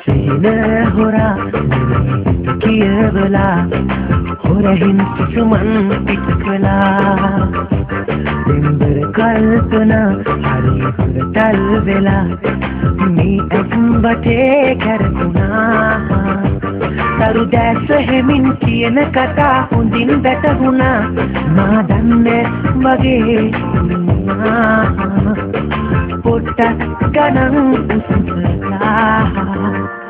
සිහින හොරා කියවලා හොරහින් සුසුමන් පිට කළා දෙම්බර කල්පනා හරි හොරටල් වෙලා මේ ඇස්බටේ කැරකුණා තරු දැස හෙමින් කියන කතා හොඳින් වැටහුණා මා දන්නේ වගේ වුණා පොට්ටක් ගණන් උසලා